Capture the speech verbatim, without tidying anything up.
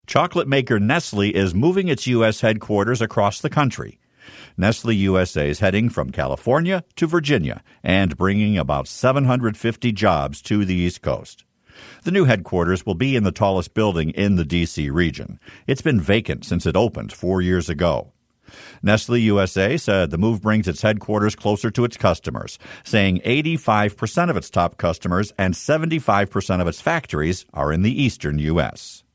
Chocolate maker Nestle is moving its U S headquarters across the country. Nestle U S A is heading from California to Virginia and bringing about seven hundred fifty jobs to the East Coast. The new headquarters will be in the tallest building in the D C region. It's been vacant since it opened four years ago. Nestle U S A said the move brings its headquarters closer to its customers, saying eighty-five percent of its top customers and seventy-five percent of its factories are in the eastern U S